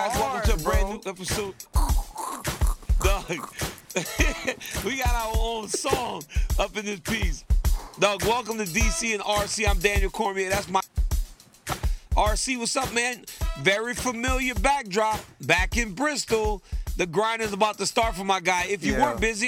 guys? Welcome to a brand new episode. Dog, we got our own song up in this piece. Dog, welcome to DC and RC. I'm Daniel Cormier. That's my RC. What's up, man? Very familiar backdrop back in Bristol. The grind is about to start for my guy. If you weren't busy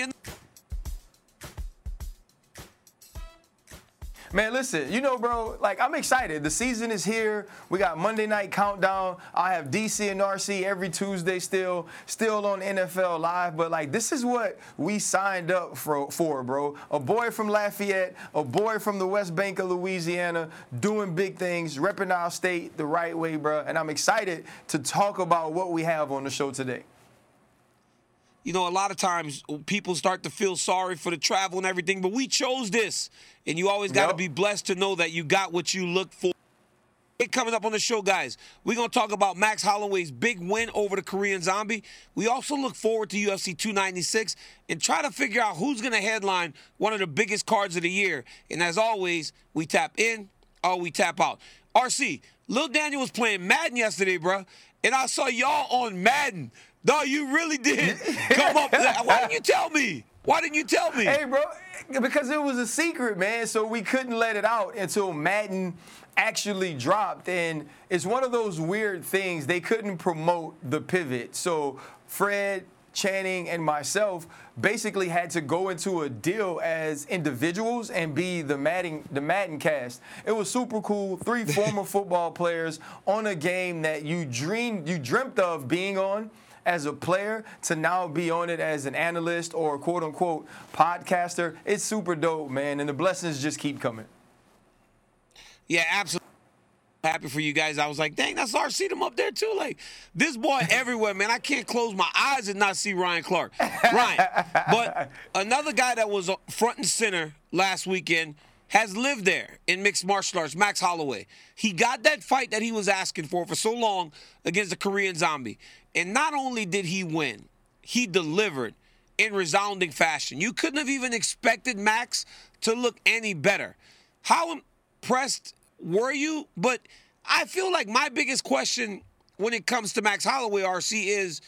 Man, listen, you know, bro, like, I'm excited. The season is here. We got Monday Night Countdown. I have DC and RC every Tuesday still on NFL Live. But, like, this is what we signed up for, bro. A boy from Lafayette, a boy from the West Bank of Louisiana, doing big things, repping our state the right way, bro. And I'm excited to talk about what we have on the show today. You know, a lot of times people start to feel sorry for the travel and everything, but we chose this. And you always got to be blessed to know that you got what you look for. Coming up on the show, guys, we're going to talk about Max Holloway's big win over the Korean Zombie. We also look forward to UFC 296 and try to figure out who's going to headline one of the biggest cards of the year. And as always, we tap in or we tap out. RC, Lil Daniel was playing Madden yesterday, bro, and I saw y'all on Madden. Dog, you really did come up. Why didn't you tell me? Why didn't you tell me? Hey, bro, because it was a secret, man, so we couldn't let it out until Madden actually dropped. And it's one of those weird things. They couldn't promote the pivot. So Fred, Channing, and myself basically had to go into a deal as individuals and be the Madden cast. It was super cool. 3 former football players on a game that you dreamt of being on as a player, to now be on it as an analyst or quote-unquote podcaster. It's super dope, man, and the blessings just keep coming. Yeah, absolutely. Happy for you guys. I was like, dang, that's RC them up there too. Like, this boy everywhere, man. I can't close my eyes and not see Ryan Clark. Ryan, but another guy that was front and center last weekend has lived there in mixed martial arts, Max Holloway. He got that fight that he was asking for so long against the Korean Zombie. And not only did he win, he delivered in resounding fashion. You couldn't have even expected Max to look any better. How impressed were you? But I feel like my biggest question when it comes to Max Holloway, RC, is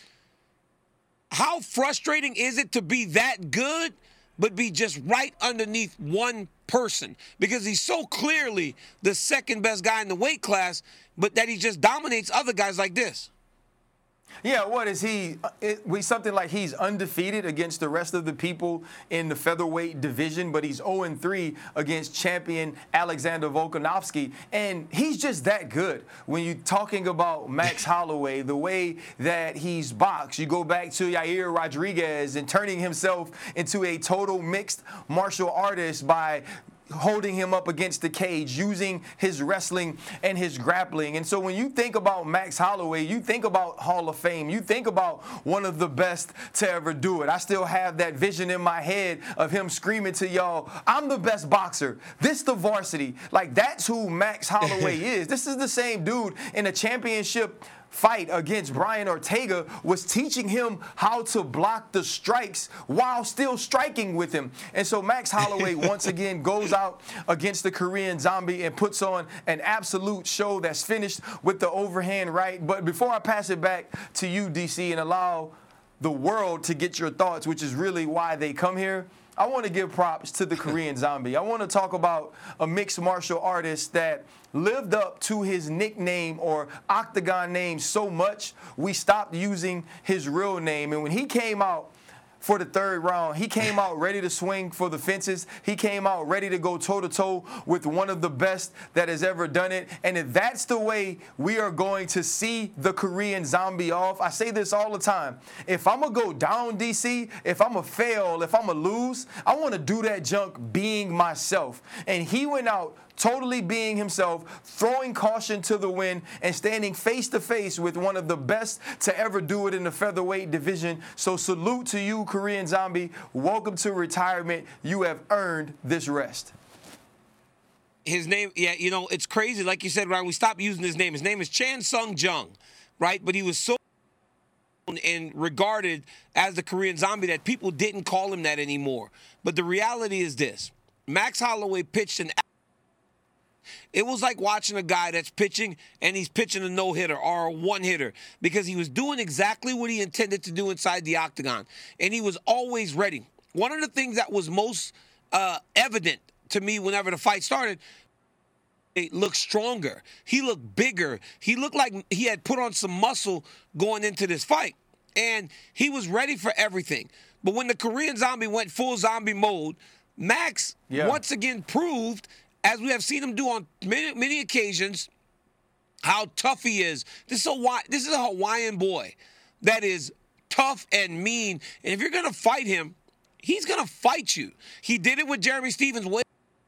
how frustrating is it to be that good but be just right underneath one person? Because he's so clearly the second best guy in the weight class, but that he just dominates other guys like this. Yeah, what is he? Something like he's undefeated against the rest of the people in the featherweight division, but he's 0-3 against champion Alexander Volkanovski. And he's just that good. When you're talking about Max Holloway, the way that he's boxed, you go back to Yair Rodriguez and turning himself into a total mixed martial artist by holding him up against the cage, using his wrestling and his grappling. And so when you think about Max Holloway, you think about Hall of Fame, you think about one of the best to ever do it. I still have that vision in my head of him screaming to y'all, I'm the best boxer. This the varsity. Like, that's who Max Holloway is. This is the same dude in a championship fight against Brian Ortega was teaching him how to block the strikes while still striking with him. And so Max Holloway once again goes out against the Korean Zombie and puts on an absolute show that's finished with the overhand right. But before I pass it back to you, DC, and allow the world to get your thoughts, which is really why they come here, I want to give props to the Korean Zombie. I want to talk about a mixed martial artist that lived up to his nickname or octagon name so much, we stopped using his real name. And when he came out for the third round, he came out ready to swing for the fences. He came out ready to go toe-to-toe with one of the best that has ever done it. And if that's the way we are going to see the Korean Zombie off, I say this all the time. If I'm going to go down, DC, if I'm going to fail, if I'm going to lose, I want to do that junk being myself. And he went out totally being himself, throwing caution to the wind, and standing face-to-face with one of the best to ever do it in the featherweight division. So salute to you, Korean Zombie. Welcome to retirement. You have earned this rest. His name, yeah, you know, it's crazy. Like you said, Ryan, we stopped using his name. His name is Chan Sung Jung, right? But he was so and regarded as the Korean Zombie that people didn't call him that anymore. But the reality is this. Max Holloway pitched an It was like watching a guy that's pitching and he's pitching a no-hitter or a one-hitter because he was doing exactly what he intended to do inside the octagon, and he was always ready. One of the things that was most evident to me whenever the fight started, he looked stronger. He looked bigger. He looked like he had put on some muscle going into this fight, and he was ready for everything. But when the Korean Zombie went full zombie mode, Max once again proved, as we have seen him do on many occasions, how tough he is. This is a Hawaiian boy that is tough and mean. And if you're going to fight him, he's going to fight you. He did it with Jeremy Stephens with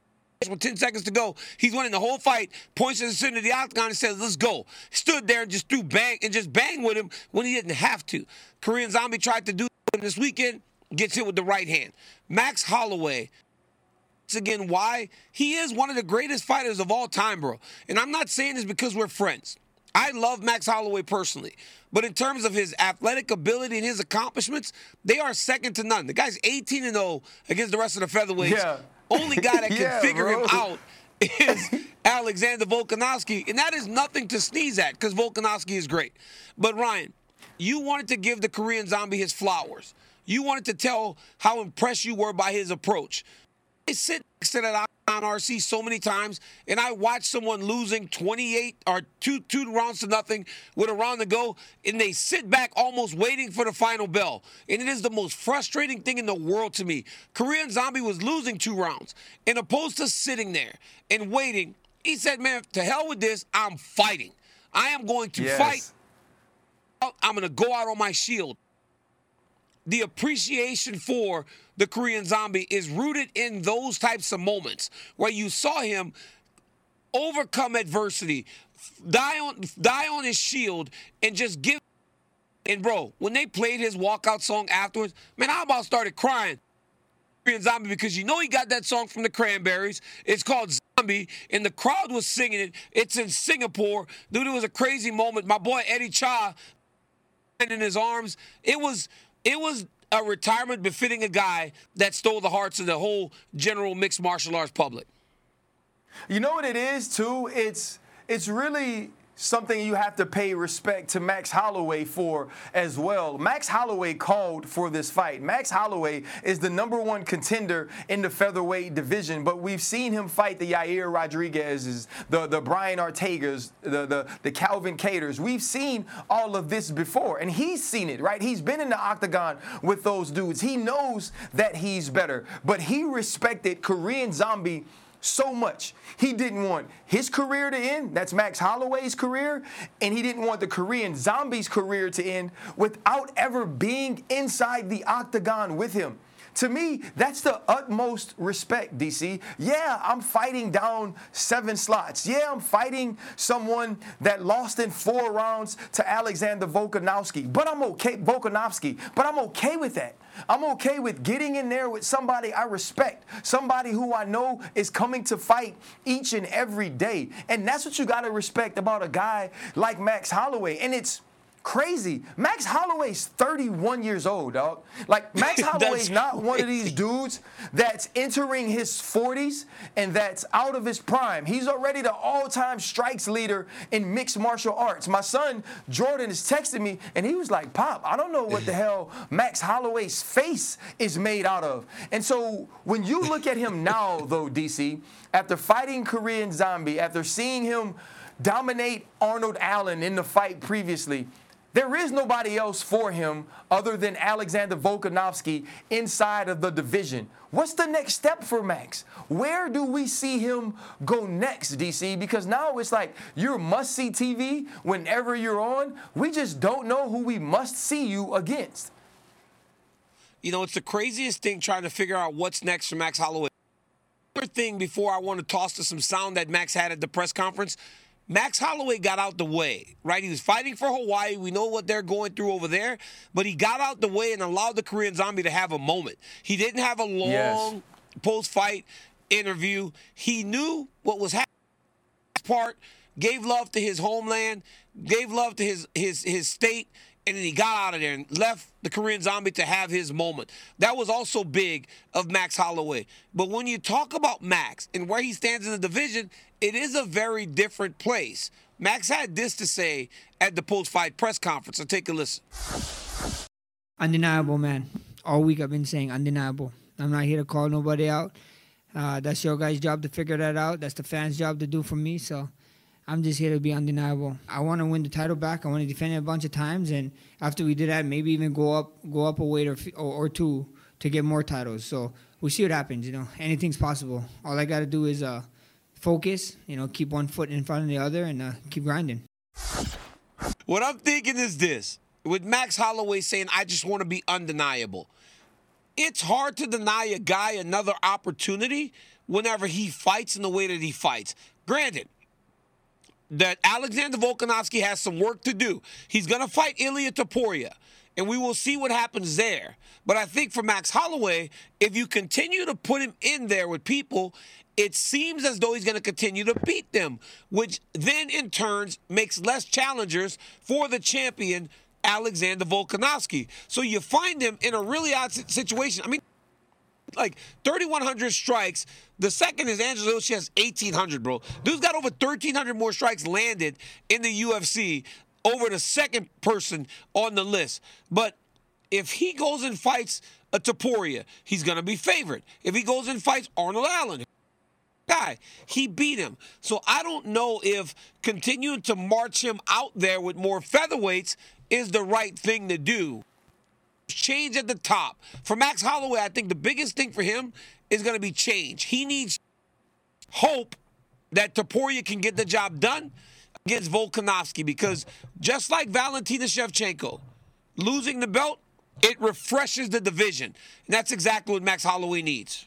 10 seconds to go. He's winning the whole fight, points to the center of the octagon and says, let's go. Stood there and just bang with him when he didn't have to. Korean Zombie tried to do it this weekend, gets hit with the right hand. Max Holloway, again, why? He is one of the greatest fighters of all time, bro. And I'm not saying this because we're friends. I love Max Holloway personally. But in terms of his athletic ability and his accomplishments, they are second to none. The guy's 18-0 against the rest of the featherweights. Yeah. Only guy that can figure him out is Alexander Volkanovski. And that is nothing to sneeze at because Volkanovski is great. But, Ryan, you wanted to give the Korean Zombie his flowers. You wanted to tell how impressed you were by his approach. I sit next to that on RC so many times, and I watch someone losing 28 or two rounds to nothing with a round to go, and they sit back almost waiting for the final bell. And it is the most frustrating thing in the world to me. Korean Zombie was losing 2 rounds, and opposed to sitting there and waiting, he said, man, to hell with this, I'm fighting. I am going to fight. I'm going to go out on my shield. The appreciation for the Korean Zombie is rooted in those types of moments where you saw him overcome adversity, die on his shield, and just give. And, bro, when they played his walkout song afterwards, man, I about started crying. Korean Zombie, because you know he got that song from the Cranberries. It's called Zombie, and the crowd was singing it. It's in Singapore. Dude, it was a crazy moment. My boy Eddie Cha in his arms. It was a retirement befitting a guy that stole the hearts of the whole general mixed martial arts public. You know what it is, too? It's really something you have to pay respect to Max Holloway for as well. Max Holloway called for this fight. Max Holloway is the #1 contender in the featherweight division, but we've seen him fight the Yair Rodriguez's, the Brian Ortega's, the Calvin Katers. We've seen all of this before, and he's seen it, right? He's been in the octagon with those dudes. He knows that he's better, but he respected Korean Zombie so much. He didn't want his career to end. That's Max Holloway's career. And he didn't want the Korean Zombie's career to end without ever being inside the octagon with him. To me, that's the utmost respect, DC. Yeah, I'm fighting down 7 slots. Yeah, I'm fighting someone that lost in 4 rounds to Alexander Volkanovski. But I'm okay, but I'm okay with that. I'm okay with getting in there with somebody I respect, somebody who I know is coming to fight each and every day. And that's what you got to respect about a guy like Max Holloway. And it's crazy. Max Holloway's 31 years old, dog. Like, Max Holloway's not one of these dudes that's entering his 40s and that's out of his prime. He's already the all-time strikes leader in mixed martial arts. My son, Jordan, is texting me, and he was like, Pop, I don't know what the hell Max Holloway's face is made out of. And so when you look at him now, though, DC, after fighting Korean Zombie, after seeing him dominate Arnold Allen in the fight previously, there is nobody else for him other than Alexander Volkanovski inside of the division. What's the next step for Max? Where do we see him go next, DC? Because now it's like you're must-see TV whenever you're on. We just don't know who we must see you against. You know, it's the craziest thing trying to figure out what's next for Max Holloway. Another thing before I want to toss to some sound that Max had at the press conference, Max Holloway got out the way, right? He was fighting for Hawaii. We know what they're going through over there. But he got out the way and allowed the Korean Zombie to have a moment. He didn't have a long post-fight interview. He knew what was happening. Part gave love to his homeland, gave love to his state, and then he got out of there and left the Korean Zombie to have his moment. That was also big of Max Holloway. But when you talk about Max and where he stands in the division, it is a very different place. Max had this to say at the post-fight press conference, so take a listen. Undeniable, man. All week I've been saying undeniable. I'm not here to call nobody out. That's your guys' job to figure that out. That's the fans' job to do for me, so I'm just here to be undeniable. I want to win the title back. I want to defend it a bunch of times, and after we do that, maybe even go up a weight or two to get more titles. So we'll see what happens. Anything's possible. All I got to do is focus. Keep one foot in front of the other and keep grinding. What I'm thinking is this: with Max Holloway saying, "I just want to be undeniable," it's hard to deny a guy another opportunity whenever he fights in the way that he fights. Granted, that Alexander Volkanovski has some work to do. He's going to fight Ilia Topuria, and we will see what happens there. But I think for Max Holloway, if you continue to put him in there with people, it seems as though he's going to continue to beat them, which then in turn makes less challengers for the champion, Alexander Volkanovski. So you find him in a really odd situation. I mean, like 3,100 strikes. The second is Angelo. She has 1,800, bro. Dude's got over 1,300 more strikes landed in the UFC over the second person on the list. But if he goes and fights a Topuria, he's going to be favored. If he goes and fights Arnold Allen, guy, he beat him. So I don't know if continuing to march him out there with more featherweights is the right thing to do. Change at the top. For Max Holloway, I think the biggest thing for him is going to be change. He needs hope that Topuria can get the job done against Volkanovski, because just like Valentina Shevchenko, losing the belt, it refreshes the division. And that's exactly what Max Holloway needs.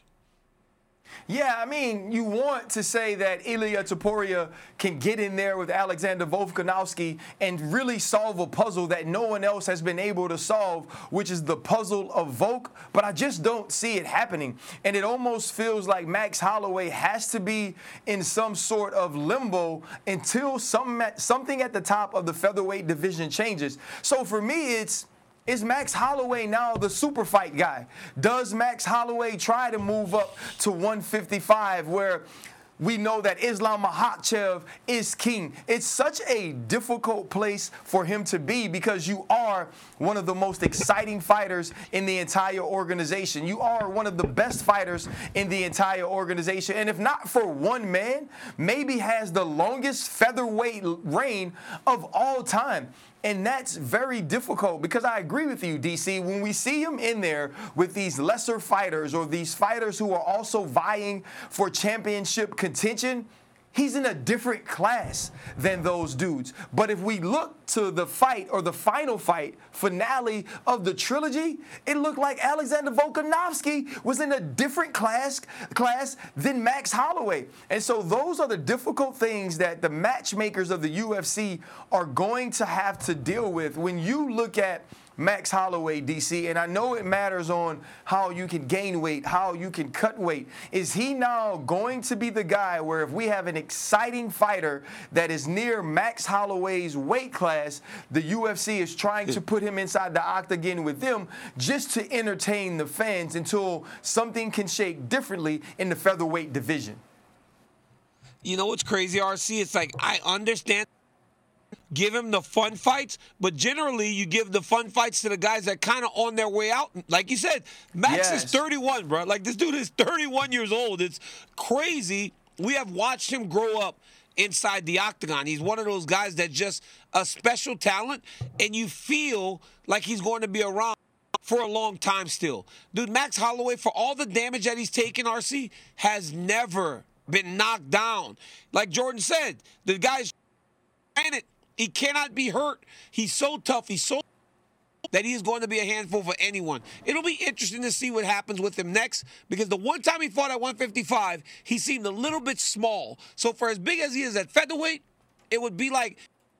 Yeah, I mean, you want to say that Ilia Topuria can get in there with Alexander Volkanovski and really solve a puzzle that no one else has been able to solve, which is the puzzle of Volk, but I just don't see it happening. And it almost feels like Max Holloway has to be in some sort of limbo until something at the top of the featherweight division changes. So for me, is Max Holloway now the super fight guy? Does Max Holloway try to move up to 155 where we know that Islam Makhachev is king? It's such a difficult place for him to be because you are one of the most exciting fighters in the entire organization. You are one of the best fighters in the entire organization. And if not for one man, maybe has the longest featherweight reign of all time. And that's very difficult because I agree with you, DC. When we see him in there with these lesser fighters or these fighters who are also vying for championship contention, he's in a different class than those dudes. But if we look to the fight or the final fight finale of the trilogy, it looked like Alexander Volkanovski was in a different class than Max Holloway. And so those are the difficult things that the matchmakers of the UFC are going to have to deal with when you look at Max Holloway, DC, and I know it matters on how you can gain weight, how you can cut weight. Is he now going to be the guy where if we have an exciting fighter that is near Max Holloway's weight class, the UFC is trying to put him inside the octagon with them just to entertain the fans until something can shake differently in the featherweight division? You know what's crazy, RC? It's like, I understand. Give him the fun fights, but generally you give the fun fights to the guys that kind of on their way out. Like you said, Max is 31, bro. Like, this dude is 31 years old. It's crazy. We have watched him grow up inside the octagon. He's one of those guys that just a special talent, and you feel like he's going to be around for a long time still. Dude, Max Holloway, for all the damage that he's taken, RC, has never been knocked down. Like Jordan said, the guy's granted, he cannot be hurt. He's so tough. He's so that he's going to be a handful for anyone. It'll be interesting to see what happens with him next, because the one time he fought at 155, he seemed a little bit small. So for as big as he is at featherweight, it would be like,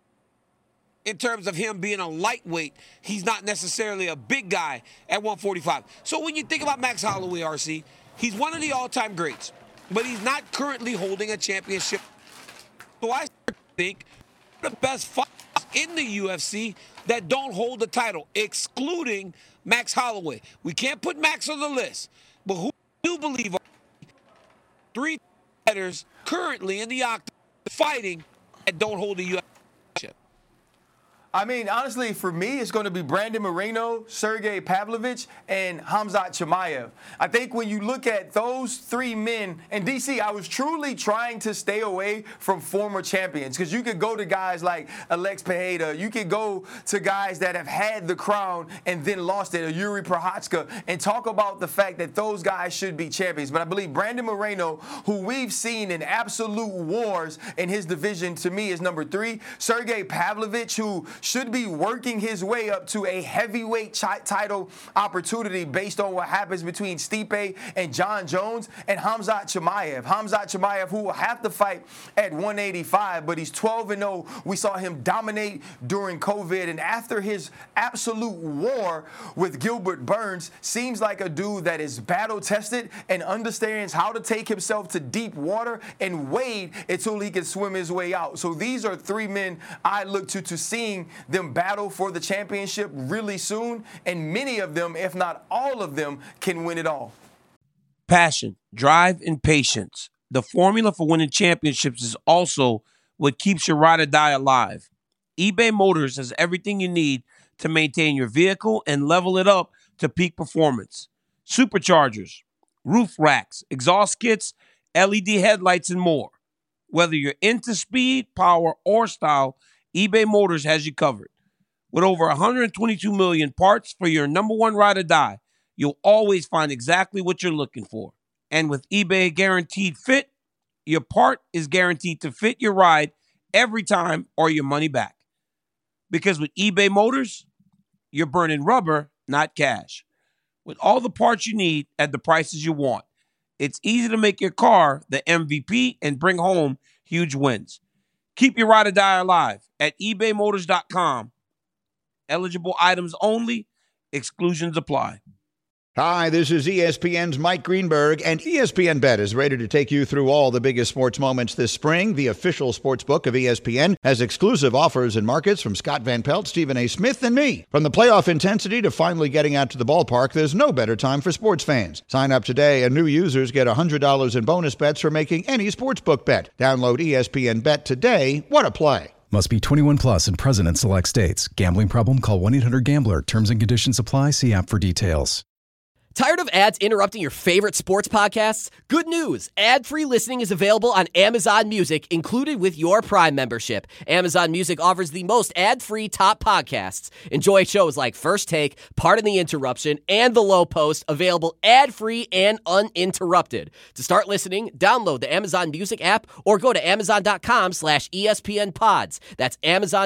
in terms of him being a lightweight, he's not necessarily a big guy at 145. So when you think about Max Holloway, RC, he's one of the all-time greats, but he's not currently holding a championship. So I think the best fighters in the UFC that don't hold the title, excluding Max Holloway. We can't put Max on the list, but who do you believe are 3 fighters currently in the octagon fighting that don't hold the UFC? I mean, honestly, for me, it's going to be Brandon Moreno, Sergey Pavlovich, and Khamzat Chimaev. I think when you look at those 3 men, and DC, I was truly trying to stay away from former champions, because you could go to guys like Alex Pereira, you could go to guys that have had the crown and then lost it, or Yuri Prochazka, and talk about the fact that those guys should be champions. But I believe Brandon Moreno, who we've seen in absolute wars in his division, to me is number 3. Sergey Pavlovich, who should be working his way up to a heavyweight title opportunity based on what happens between Stipe and John Jones, and Khamzat Chimaev, who will have to fight at 185, but he's 12-0. We saw him dominate during COVID, and after his absolute war with Gilbert Burns, seems like a dude that is battle-tested and understands how to take himself to deep water and wade until he can swim his way out. So these are 3 men I look to seeing them battle for the championship really soon, and many of them, if not all of them, can win it all. Passion, drive, and patience. The formula for winning championships is also what keeps your ride or die alive. eBay Motors has everything you need to maintain your vehicle and level it up to peak performance. Superchargers, roof racks, exhaust kits, LED headlights, and more. Whether you're into speed, power, or style, eBay Motors has you covered. With over 122 million parts for your number one ride or die, you'll always find exactly what you're looking for. And with eBay Guaranteed Fit, your part is guaranteed to fit your ride every time or your money back. Because with eBay Motors, you're burning rubber, not cash. With all the parts you need at the prices you want, it's easy to make your car the MVP and bring home huge wins. Keep your ride or die alive at ebaymotors.com. Eligible items only. Exclusions apply. Hi, this is ESPN's Mike Greenberg, and ESPN Bet is ready to take you through all the biggest sports moments this spring. The official sports book of ESPN has exclusive offers and markets from Scott Van Pelt, Stephen A. Smith, and me. From the playoff intensity to finally getting out to the ballpark, there's no better time for sports fans. Sign up today, and new users get $100 in bonus bets for making any sportsbook bet. Download ESPN Bet today. What a play. Must be 21 plus and present in select states. Gambling problem? Call 1-800-GAMBLER. Terms and conditions apply. See app for details. Tired of ads interrupting your favorite sports podcasts? Good news! Ad-free listening is available on Amazon Music, included with your Prime membership. Amazon Music offers the most ad-free top podcasts. Enjoy shows like First Take, Pardon the Interruption, and The Low Post, available ad-free and uninterrupted. To start listening, download the Amazon Music app or go to amazon.com/ESPN Pods. That's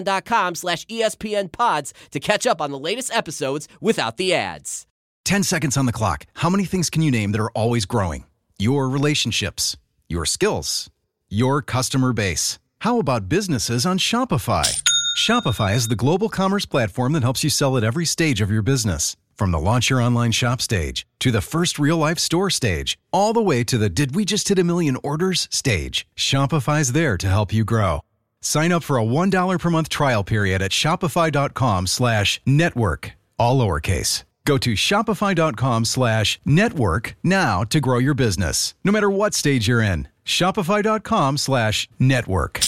amazon.com/ESPN Pods to catch up on the latest episodes without the ads. 10 seconds on the clock. How many things can you name that are always growing? Your relationships, your skills, your customer base. How about businesses on Shopify? Shopify is the global commerce platform that helps you sell at every stage of your business. From the launch your online shop stage, to the first real-life store stage, all the way to the did we just hit a million orders stage. Shopify's there to help you grow. Sign up for a $1 per month trial period at shopify.com/network, all lowercase. Go to shopify.com/network now to grow your business, no matter what stage you're in. Shopify.com/network.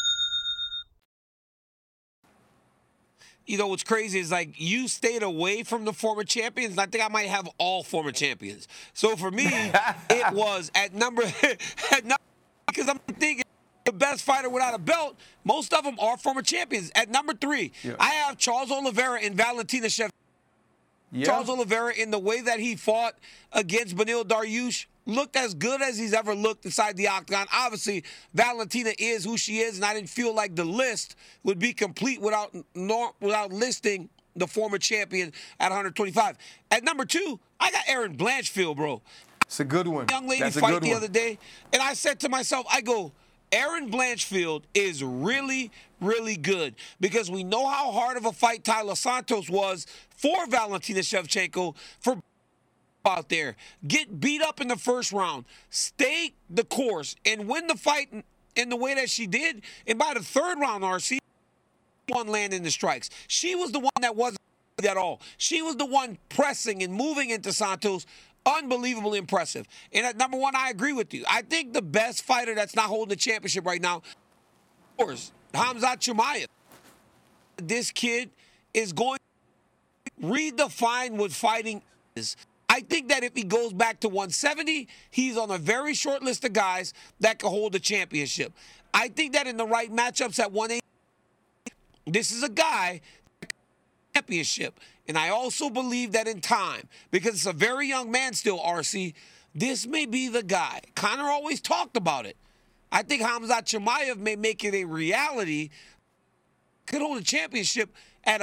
You know, what's crazy is, like, you stayed away from the former champions, and I think I might have all former champions. So for me, it was at number because I'm thinking the best fighter without a belt, most of them are former champions. At number 3, I have Charles Oliveira and Valentina Shevchenko. Yeah. Charles Oliveira, in the way that he fought against Beneil Dariush, looked as good as he's ever looked inside the octagon. Obviously, Valentina is who she is, and I didn't feel like the list would be complete without listing the former champion at 125. At number 2, I got Erin Blanchfield, bro. It's a good one. Young lady fight the other day, and I said to myself, I go, Erin Blanchfield is really, really good, because we know how hard of a fight Tyler Santos was for Valentina Shevchenko for out there. Get beat up in the first round, stay the course, and win the fight in the way that she did. And by the third round, RC, one landing the strikes. She was the one that wasn't at all. She was the one pressing and moving into Santos. Unbelievably impressive. And at number one, I agree with you. I think the best fighter that's not holding the championship right now is Khamzat Chimaev. This kid is going to redefine what fighting is. I think that if he goes back to 170, he's on a very short list of guys that can hold the championship. I think that in the right matchups at 180, this is a guy championship. And I also believe that in time, because it's a very young man still, RC, this may be the guy. Conor always talked about it. I think Khamzat Chimaev may make it a reality. Could hold a championship at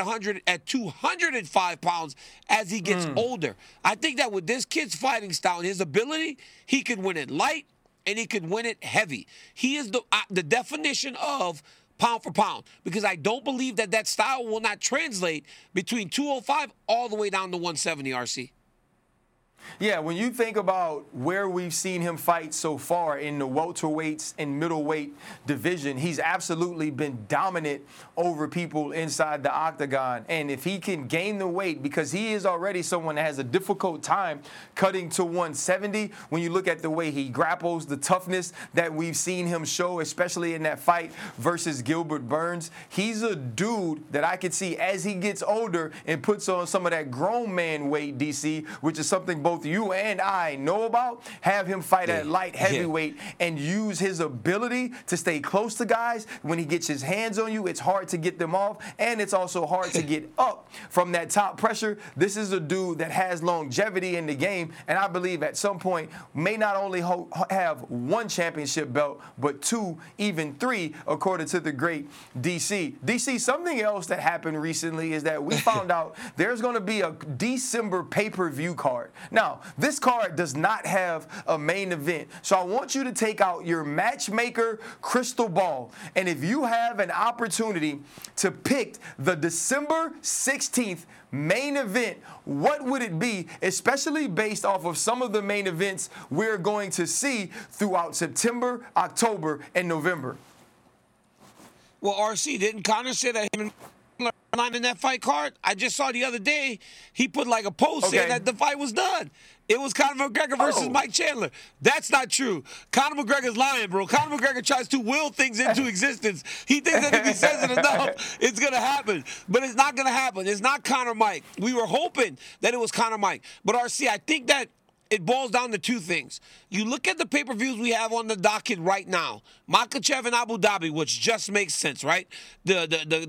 205 pounds as he gets older. I think that with this kid's fighting style and his ability, he could win it light and he could win it heavy. He is the definition of pound for pound, because I don't believe that style will not translate between 205 all the way down to 170, RC. Yeah, when you think about where we've seen him fight so far in the welterweights and middleweight division, he's absolutely been dominant over people inside the octagon. And if he can gain the weight, because he is already someone that has a difficult time cutting to 170, when you look at the way he grapples, the toughness that we've seen him show, especially in that fight versus Gilbert Burns, he's a dude that I could see as he gets older and puts on some of that grown man weight, DC, which is something both you and I know about, have him fight at light heavyweight and use his ability to stay close to guys. When he gets his hands on you, it's hard to get them off, and it's also hard to get up from that top pressure. This is a dude that has longevity in the game, and I believe at some point may not only have one championship belt, but 2, even 3, according to the great DC. DC, something else that happened recently is that we found out there's going to be a December pay-per-view card. Now, this card does not have a main event, so I want you to take out your matchmaker crystal ball, and if you have an opportunity to pick the December 16th main event, what would it be, especially based off of some of the main events we're going to see throughout September, October, and November? Well, RC, didn't Conor say that him and in that fight card? I just saw the other day he put like a post saying that the fight was done. It was Conor McGregor versus Mike Chandler. That's not true. Conor McGregor's lying, bro. Conor McGregor tries to will things into existence. He thinks that if he says it enough, it's going to happen. But it's not going to happen. It's not Conor Mike. We were hoping that it was Conor Mike. But RC, I think that it boils down to two things. You look at the pay-per-views we have on the docket right now. Makhachev in Abu Dhabi, which just makes sense, right? The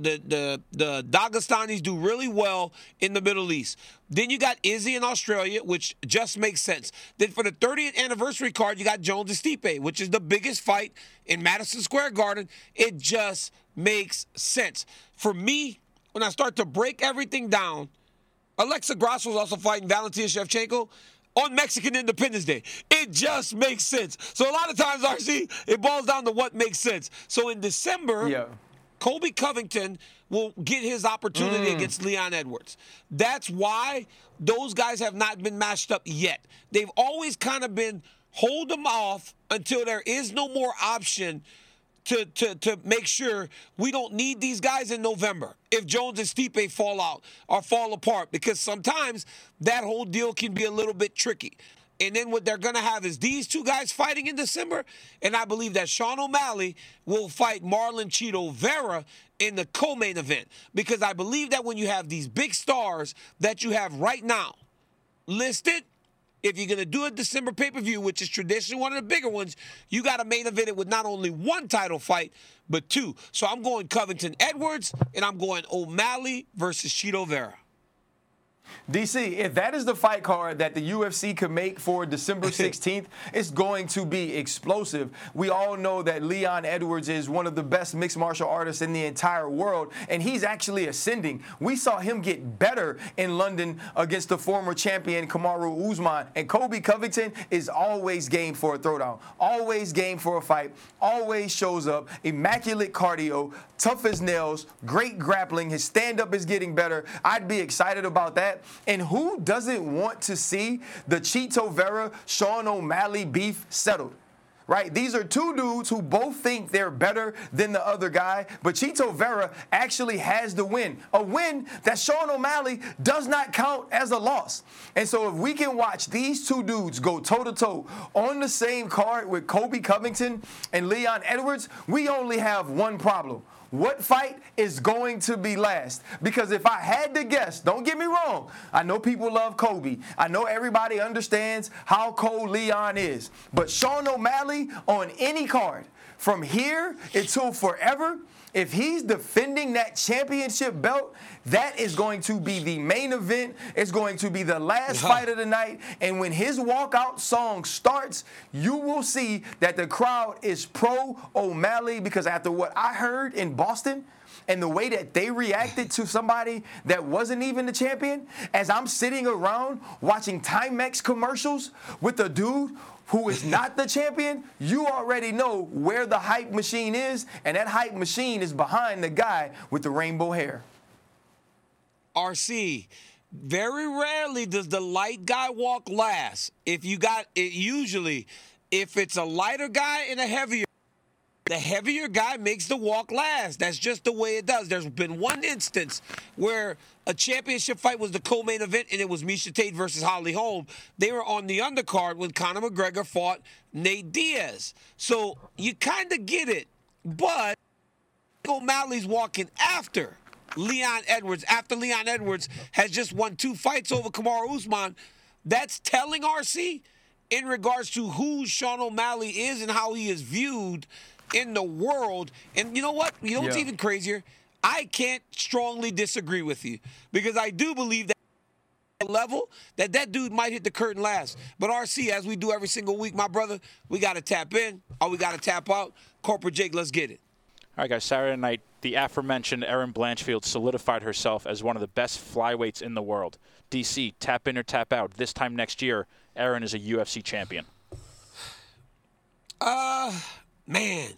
Dagestanis do really well in the Middle East. Then you got Izzy in Australia, which just makes sense. Then for the 30th anniversary card, you got Jones and Stipe, which is the biggest fight in Madison Square Garden. It just makes sense. For me, when I start to break everything down, Alexa Grasso is also fighting Valentina Shevchenko on Mexican Independence Day. It just makes sense. So a lot of times, RC, it boils down to what makes sense. So in December, Colby Covington will get his opportunity against Leon Edwards. That's why those guys have not been matched up yet. They've always kind of been hold them off until there is no more option to make sure we don't need these guys in November if Jones and Stipe fall out or fall apart, because sometimes that whole deal can be a little bit tricky. And then what they're going to have is these two guys fighting in December, and I believe that Sean O'Malley will fight Marlon Chito Vera in the co-main event, because I believe that when you have these big stars that you have right now listed, if you're going to do a December pay-per-view, which is traditionally one of the bigger ones, you got to main event it with not only one title fight, but 2. So I'm going Covington-Edwards, and I'm going O'Malley versus Chito Vera. DC, if that is the fight card that the UFC could make for December 16th, it's going to be explosive. We all know that Leon Edwards is one of the best mixed martial artists in the entire world, and he's actually ascending. We saw him get better in London against the former champion Kamaru Usman, and Colby Covington is always game for a throwdown, always game for a fight, always shows up, immaculate cardio, tough as nails, great grappling. His stand-up is getting better. I'd be excited about that. And who doesn't want to see the Chito Vera, Sean O'Malley beef settled? right? These are two dudes who both think they're better than the other guy, but Chito Vera actually has the win. A win that Sean O'Malley does not count as a loss. And so if we can watch these two dudes go toe-to-toe on the same card with Colby Covington and Leon Edwards, we only have one problem. What fight is going to be last? Because if I had to guess, don't get me wrong, I know people love Colby. I know everybody understands how cold Leon is. But Sean O'Malley on any card, from here until forever, if he's defending that championship belt, that is going to be the main event. It's going to be the last fight of the night. And when his walkout song starts, you will see that the crowd is pro O'Malley, because after what I heard in Boston and the way that they reacted to somebody that wasn't even the champion, as I'm sitting around watching Timex commercials with a dude who is not the champion, you already know where the hype machine is, and that hype machine is behind the guy with the rainbow hair. RC, very rarely does the light guy walk last. If you got it, usually, if it's a lighter guy and a heavier, the heavier guy makes the walk last. That's just the way it does. There's been one instance where a championship fight was the co-main event, and it was Miesha Tate versus Holly Holm. They were on the undercard when Conor McGregor fought Nate Diaz. So you kind of get it, but O'Malley's walking after Leon Edwards. After Leon Edwards has just won 2 fights over Kamaru Usman, that's telling, RC, in regards to who Sean O'Malley is and how he is viewed in the world. And you know what? You know what's even crazier? I can't strongly disagree with you, because I do believe that level that dude might hit the curtain last. But RC, as we do every single week, my brother, we got to tap in or we got to tap out. Corporate Jake, let's get it. All right, guys, Saturday night, the aforementioned Erin Blanchfield solidified herself as one of the best flyweights in the world. DC, tap in or tap out. This time next year, Erin is a UFC champion. Man,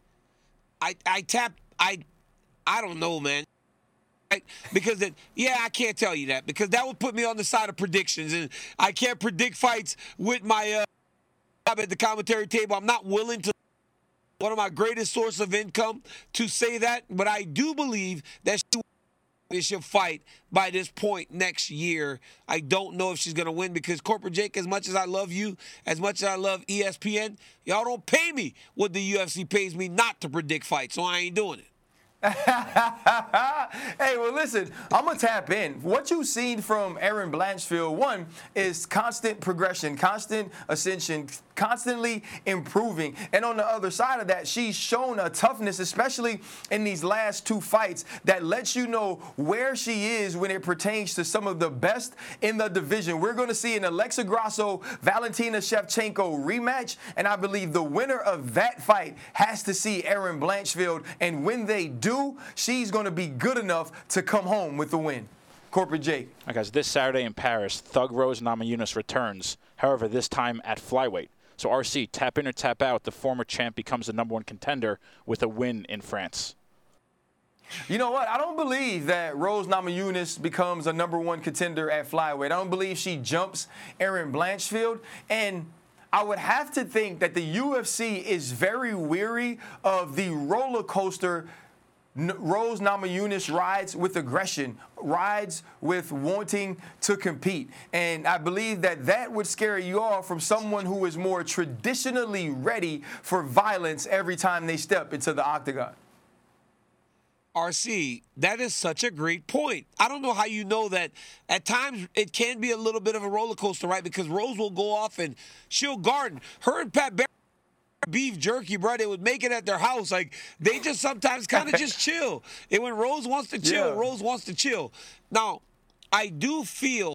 I don't know, man. Because I can't tell you that, because that would put me on the side of predictions, and I can't predict fights with my job at the commentary table. I'm not willing to. One of my greatest source of income to say that, but I do believe that she'll fight by this point next year. I don't know if she's going to win, because Corporate Jake, as much as I love you, as much as I love ESPN, y'all don't pay me what the UFC pays me not to predict fights, so I ain't doing it. Hey, well, listen, I'm going to tap in. What you've seen from Erin Blanchfield, one, is constant progression, constant ascension, constantly improving. And on the other side of that, she's shown a toughness, especially in these last 2 fights, that lets you know where she is when it pertains to some of the best in the division. We're going to see an Alexa Grasso-Valentina Shevchenko rematch, and I believe the winner of that fight has to see Erin Blanchfield, and when they do, she's going to be good enough to come home with the win. Corporate Jake. All right, guys, this Saturday in Paris, Thug Rose Namajunas returns, however, this time at flyweight. So, RC, tap in or tap out, the former champ becomes the #1 contender with a win in France. You know what? I don't believe that Rose Namajunas becomes a #1 contender at flyweight. I don't believe she jumps Erin Blanchfield. And I would have to think that the UFC is very weary of the roller coaster Rose Namajunas rides with aggression, rides with wanting to compete. And I believe that would scare you off from someone who is more traditionally ready for violence every time they step into the octagon. RC, that is such a great point. I don't know how you know that. At times, it can be a little bit of a roller coaster, right? Because Rose will go off and she'll garden. Her and Pat Barry, beef jerky, bro, they would make it at their house. Like, they just sometimes kind of just chill. And when Rose wants to chill, Rose wants to chill. Now, I do feel,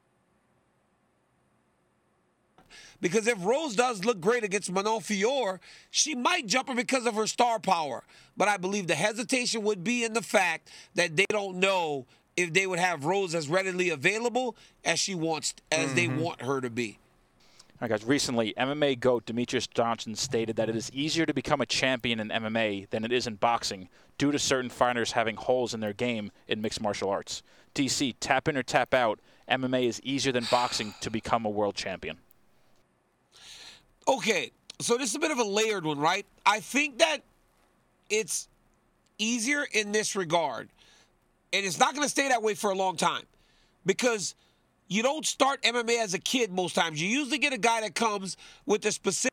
because if Rose does look great against Manon Fiorot, she might jump her because of her star power. But I believe the hesitation would be in the fact that they don't know if they would have Rose as readily available as she wants, as they want her to be. All right, guys, recently, MMA GOAT Demetrius Johnson stated that it is easier to become a champion in MMA than it is in boxing due to certain fighters having holes in their game in mixed martial arts. DC, tap in or tap out, MMA is easier than boxing to become a world champion. Okay, So this is a bit of a layered one, right? I think that it's easier in this regard, and it's not going to stay that way for a long time, because you don't start MMA as a kid most times. You usually get a guy that comes with a specific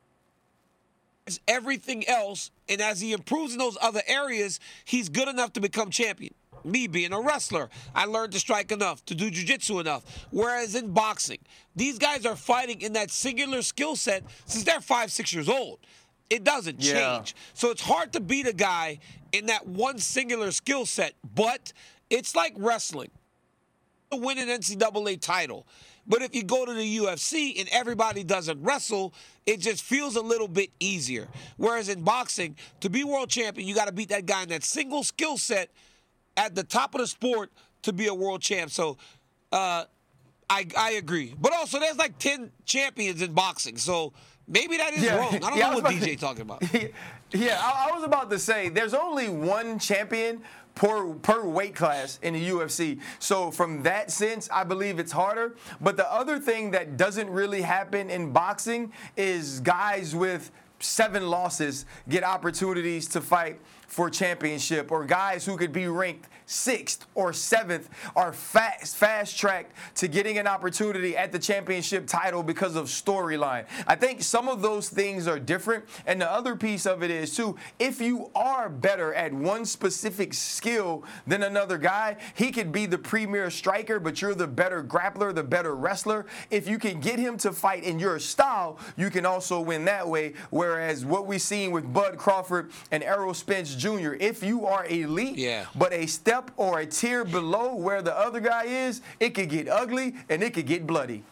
everything else, and as he improves in those other areas, he's good enough to become champion. Me being a wrestler, I learned to strike enough, to do jiu-jitsu enough. Whereas in boxing, these guys are fighting in that singular skill set since they're 5, 6 years old. It doesn't change. So it's hard to beat a guy in that one singular skill set, but it's like wrestling. To win an NCAA title. But if you go to the UFC and everybody doesn't wrestle, it just feels a little bit easier. Whereas in boxing, to be world champion, you got to beat that guy in that single skill set at the top of the sport to be a world champ. So I agree. But also, there's like 10 champions in boxing. So maybe that is wrong. I don't know what DJ talking about. I was about to say, there's only one champion per weight class in the UFC. So from that sense, I believe it's harder. But the other thing that doesn't really happen in boxing is guys with 7 losses get opportunities to fight for championship, or guys who could be ranked 6th or 7th are fast-tracked to getting an opportunity at the championship title because of storyline. I think some of those things are different, and the other piece of it is, too, if you are better at one specific skill than another guy, he could be the premier striker, but you're the better grappler, the better wrestler. If you can get him to fight in your style, you can also win that way, whereas what we've seen with Bud Crawford and Errol Spence Jr., if you are elite, but a step or a tier below where the other guy is, it could get ugly and it could get bloody.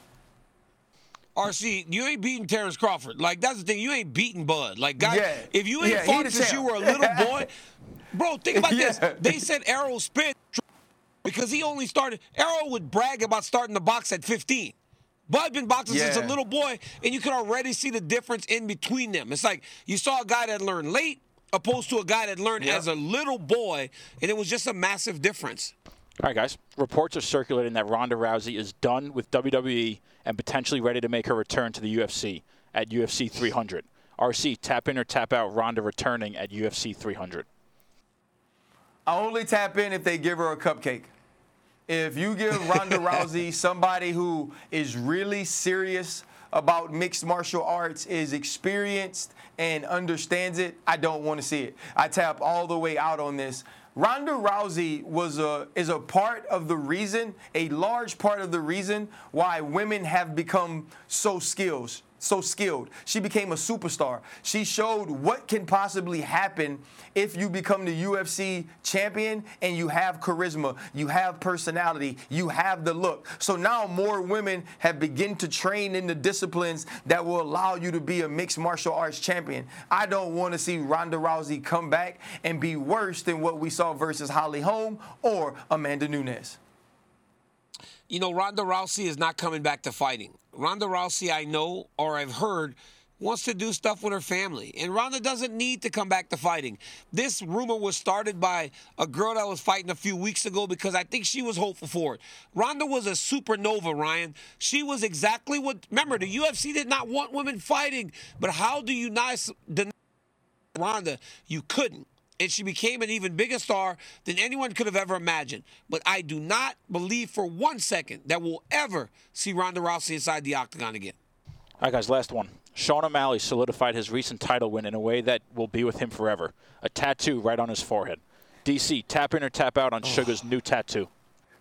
RC, you ain't beating Terrence Crawford. Like, that's the thing. You ain't beating Bud. Like, guys, if you ain't fought since you were a little boy, bro, think about this. They said Errol Spence because he only started. Errol would brag about starting to box at 15. Bud been boxing since a little boy, and you can already see the difference in between them. It's like you saw a guy that learned late opposed to a guy that learned as a little boy, and it was just a massive difference. All right, guys. Reports are circulating that Ronda Rousey is done with WWE and potentially ready to make her return to the UFC at UFC 300. RC, tap in or tap out Ronda returning at UFC 300? I only tap in if they give her a cupcake. If you give Ronda Rousey somebody who is really serious about mixed martial arts, is experienced and understands it, I don't want to see it. I tap all the way out on this. Ronda Rousey is a part of the reason, a large part of the reason why women have become so skilled. She became a superstar. She showed what can possibly happen if you become the UFC champion and you have charisma, you have personality, you have the look. So now more women have begun to train in the disciplines that will allow you to be a mixed martial arts champion. I don't want to see Ronda Rousey come back and be worse than what we saw versus Holly Holm or Amanda Nunes. You know, Ronda Rousey is not coming back to fighting. Ronda Rousey, I know, or I've heard, wants to do stuff with her family. And Ronda doesn't need to come back to fighting. This rumor was started by a girl that was fighting a few weeks ago because I think she was hopeful for it. Ronda was a supernova, Ryan. She was exactly what, remember, the UFC did not want women fighting. But how do you not deny Ronda? You couldn't. And she became an even bigger star than anyone could have ever imagined. But I do not believe for 1 second that we'll ever see Ronda Rousey inside the octagon again. All right, guys, last one. Sean O'Malley solidified his recent title win in a way that will be with him forever. A tattoo right on his forehead. DC, tap in or tap out on Sugar's new tattoo?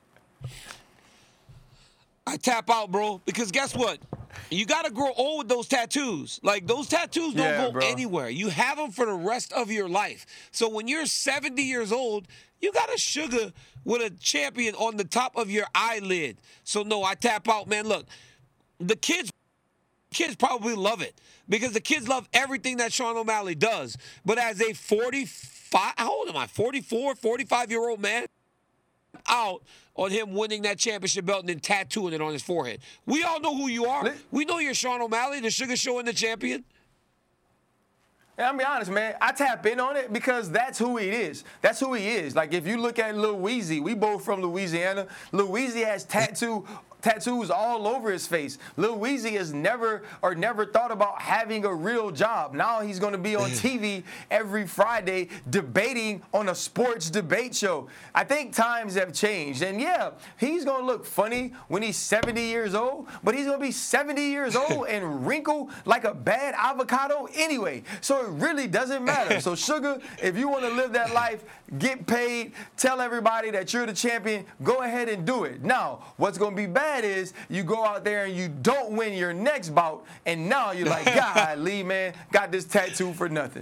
I tap out, bro, because guess what? You got to grow old with those tattoos. Like, those tattoos don't go anywhere. You have them for the rest of your life. So when you're 70 years old, you got a Sugar with a champion on the top of your eyelid. So, no, I tap out, man. Look, the kids probably love it because the kids love everything that Sean O'Malley does. But as a 45, how old am I, 44, 45-year-old man, out on him winning that championship belt and then tattooing it on his forehead. We all know who you are. We know you're Sean O'Malley, the Sugar Show and the champion. Yeah, I'll be honest, man. I tap in on it because that's who he is. That's who he is. Like, if you look at Lil Weezy, we both from Louisiana. Lil Weezy has tattoo tattoos all over his face. Lil Weezy has never thought about having a real job. Now he's going to be on TV every Friday debating on a sports debate show. I think times have changed. And yeah, he's going to look funny when he's 70 years old, but he's going to be 70 years old and wrinkled like a bad avocado anyway. So it really doesn't matter. So Sugar, if you want to live that life, get paid, tell everybody that you're the champion, go ahead and do it. Now, what's going to be bad is you go out there and you don't win your next bout, and now you're like, golly, man, got this tattoo for nothing.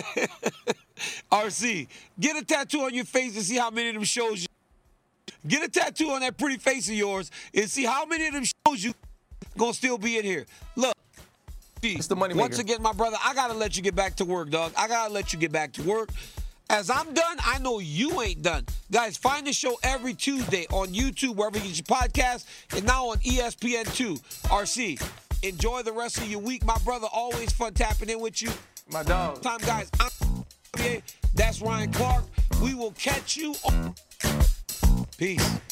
RC, get a tattoo on your face and see how many of them shows you. Get a tattoo on that pretty face of yours and see how many of them shows you gonna still be in here. Look, it's the money once maker. again, my brother, I gotta let you get back to work, dog. I gotta let you get back to work. As I'm done, I know you ain't done. Guys, find the show every Tuesday on YouTube, wherever you get your podcast, and now on ESPN2. RC, enjoy the rest of your week. My brother, always fun tapping in with you. My dog. Time, guys. That's Ryan Clark. We will catch you on. Peace.